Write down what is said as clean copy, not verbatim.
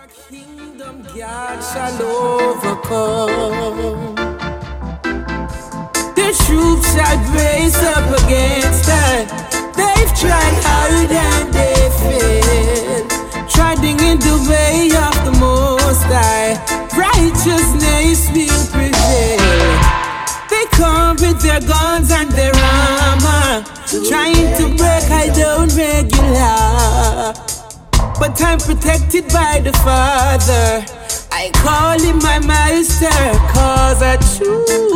Kingdom God shall overcome. The troops shall brace up against us. They've tried hard and they failed, treading in the way of the Most High. Righteousness will prevail. They come with their guns and their armor, trying to break I don't regular. But I'm protected by the Father. I call him my master, cause I choose